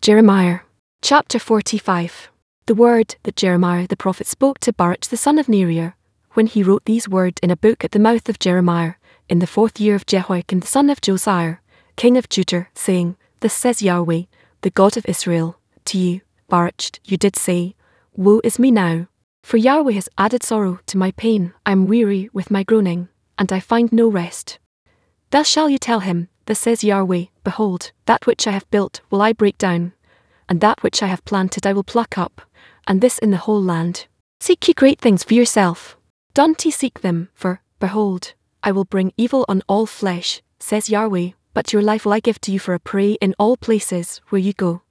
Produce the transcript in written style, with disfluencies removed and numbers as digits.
Jeremiah. Chapter 45. The word that Jeremiah the prophet spoke to Baruch the son of Neriah, when he wrote these words in a book at the mouth of Jeremiah, in the 4th year of Jehoiakim the son of Josiah, king of Judah, saying, Thus says Yahweh, the God of Israel, to you, Baruch, you did say, Woe is me now! For Yahweh has added sorrow to my pain, I am weary with my groaning, and I find no rest. Thus shall you tell him, Thus says Yahweh, Behold, that which I have built will I break down, and that which I have planted I will pluck up, and this in the whole land. Seek ye great things for yourself. Don't ye seek them, for, behold, I will bring evil on all flesh, says Yahweh, but your life will I give to you for a prey in all places where you go.